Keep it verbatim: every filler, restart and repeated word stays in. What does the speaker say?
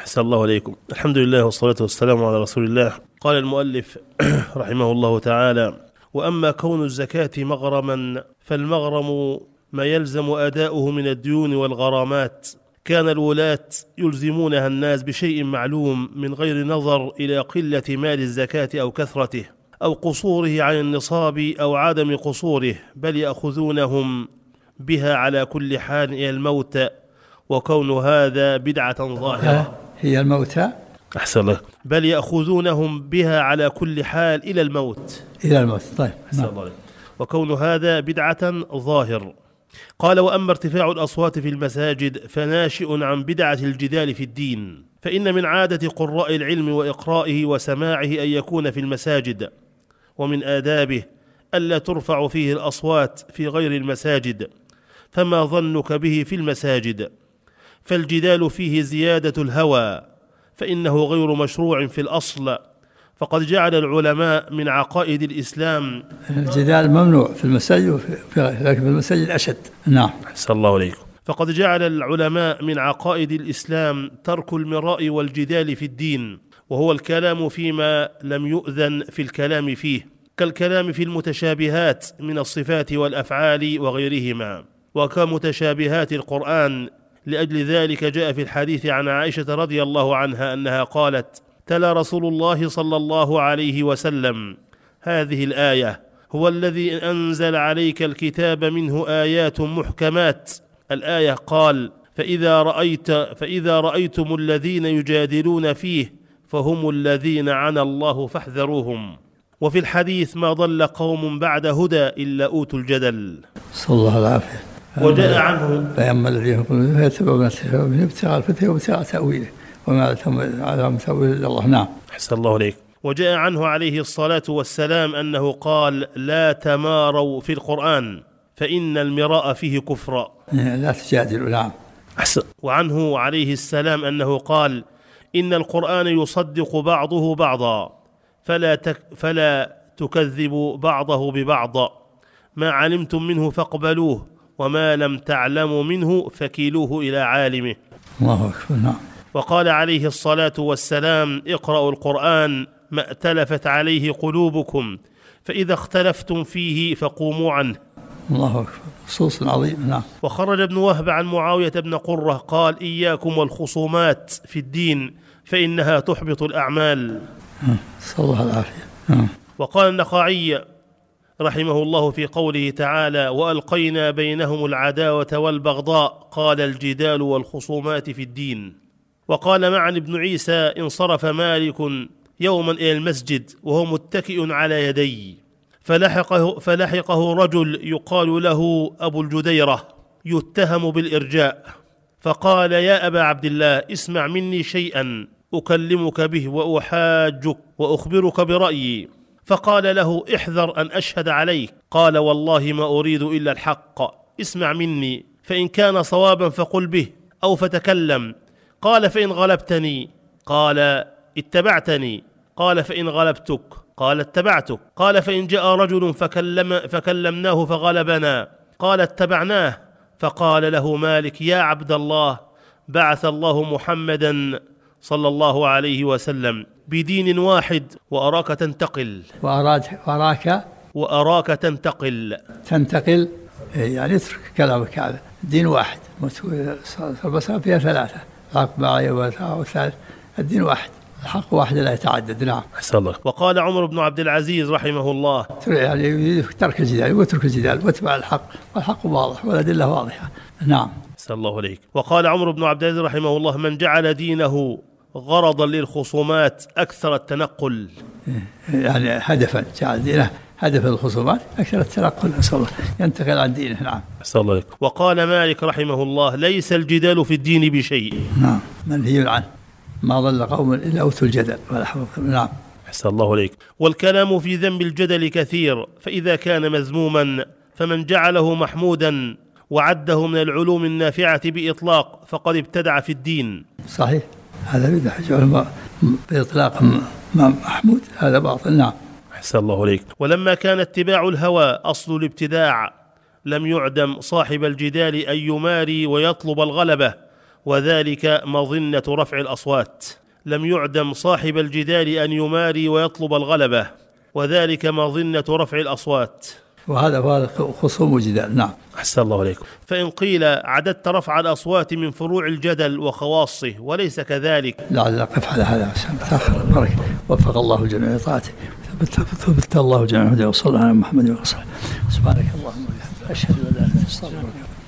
أحسن الله عليكم. الحمد لله والصلاة والسلام على رسول الله. قال المؤلف رحمه الله تعالى: وأما كون الزكاة مغرما فالمغرم ما يلزم أداؤه من الديون والغرامات. كان الولاة يلزمونها الناس بشيء معلوم من غير نظر إلى قلة مال الزكاة أو كثرته أو قصوره عن النصاب أو عدم قصوره، بل يأخذونهم بها على كل حال إلى الموت، وكون هذا بدعة ظاهرة. هي الموتى أحسن الله. بل يأخذونهم بها على كل حال إلى الموت. إلى الموت. طيب. أحسن الله. وكون هذا بدعة ظاهر. قال: وأما ارتفاع الأصوات في المساجد فناشئ عن بدعة الجدال في الدين، فإن من عادة قراء العلم وإقرائه وسماعه أن يكون في المساجد، ومن آدابه ألا ترفع فيه الأصوات في غير المساجد، فما ظنك به في المساجد؟ فالجدال فيه زيادة الهوى، فإنه غير مشروع في الأصل، فقد جعل العلماء من عقائد الإسلام الجدال ممنوع في المساجد، لكن في المساجد أشد. نعم. أحسن الله عليكم. فقد جعل العلماء من عقائد الإسلام ترك المراء والجدال في الدين، وهو الكلام فيما لم يؤذن في الكلام فيه، كالكلام في المتشابهات من الصفات والأفعال وغيرهما، وكمتشابهات القرآن. لأجل ذلك جاء في الحديث عن عائشة رضي الله عنها أنها قالت: تلا رسول الله صلى الله عليه وسلم هذه الآية: هو الذي أنزل عليك الكتاب منه آيات محكمات. الآية قال: فإذا رأيت فإذا رأيتم الذين يجادلون فيه فهم الذين عنى الله فاحذروهم. وفي الحديث: ما ضل قوم بعد هدى إلا أوتوا الجدل. صلى الله العافية. وجاء عنه: فأما الذين يقولون يتبعون الشهوات ابتغاء الفتنة وابتغاء تأويله وما على تأويل إلا الله. نعم. أحسن الله عليك. وجاء عنه عليه الصلاة والسلام أنه قال: لا تماروا في القرآن فإن المراء فيه كفر. لا تجادلوا. نعم. أحسن. وعنه عليه السلام أنه قال: إن القرآن يصدق بعضه بعضا فلا, تك فلا تكذبوا بعضه ببعض، ما علمتم منه فاقبلوه وما لم تعلموا منه فكيلوه إلى عالمه. الله أكبر. نعم. وقال عليه الصلاة والسلام: اقرأوا القرآن ما ائتلفت عليه قلوبكم، فإذا اختلفتم فيه فقوموا عنه. الله أكبر. خصوص عظيم. نعم. وخرج ابن وهب عن معاوية بن قرة قال: إياكم والخصومات في الدين فإنها تحبط الأعمال. صلى الله العافية. وقال النخعي رحمه الله في قوله تعالى: وألقينا بينهم العداوة والبغضاء، قال: الجدال والخصومات في الدين. وقال معن بن عيسى: انصرف مالك يوما إلى المسجد وهو متكئ على يدي، فلحقه, فلحقه رجل يقال له أبو الجديرة يتهم بالإرجاء، فقال: يا أبا عبد الله، اسمع مني شيئا أكلمك به وأحاجك وأخبرك برأيي. فقال له: احذر أن أشهد عليك. قال: والله ما أريد إلا الحق، اسمع مني، فإن كان صوابا فقل به أو فتكلم. قال: فإن غلبتني؟ قال: اتبعتني. قال: فإن غلبتك؟ قال: اتبعتك. قال: فإن جاء رجل فكلم فكلمناه فغلبنا؟ قال: اتبعناه. فقال له مالك: يا عبد الله، بعث الله محمدا صلى الله عليه وسلم بدين واحد وأراك تنتقل وأراك وأراك وأراك تنتقل تنتقل يعني اترك كلامك هذا. دين واحد، بس فيها ثلاثة: الحق معي والثالث. الدين واحد، الحق واحد لا يتعدد. نعم. أحسن الله. وقال عمر بن عبد العزيز رحمه الله: يعني ترك الجدال واترك الجدال واتبع الحق، والحق واضح والأدلة واضحة. نعم. أحسن الله عليك. وقال عمر بن عبد العزيز رحمه الله: من جعل دينه غرضا للخصومات أكثر التنقل. يعني هدفا، جعل دينه هدف الخصومات أكثر التنقل، نسأل الله ينتقل عن دينه. نعم. أحسن الله عليك. وقال مالك رحمه الله: ليس الجدال في الدين بشيء. نعم. منهي عنه. ما ضل قوم إلا أوتوا الجدل ولا حول. نعم. أحسن الله عليك. والكلام في ذنب الجدل كثير، فإذا كان مذموما فمن جعله محمودا وعده من العلوم النافعة بإطلاق فقد ابتدع في الدين. صحيح، هذا بدع علماء بإطلاق محمود، هذا باطل. نعم. أحسن الله عليك. ولما كان اتباع الهوى أصل الابتداع لم يعدم صاحب الجدال أن يماري ويطلب الغلبة، وذلك مظنة رفع الأصوات. لم يعدم صاحب الجدال أن يماري ويطلب الغلبة، وذلك مظنة رفع الأصوات. وهذا وهذا خصوم وجدال. نعم. أحسن الله عليكم. فإن قيل عددت رفع الأصوات من فروع الجدل وخواصه وليس كذلك، لا قف على هذا عشان تأخر. بارك وفق الله جميع طاعته، ثبت الله جميع هداه، وصلى على محمد وصحبه. سبحانك اللهم وبحمدك، أشهد أن لا إله إلا أنت، أستغفرك.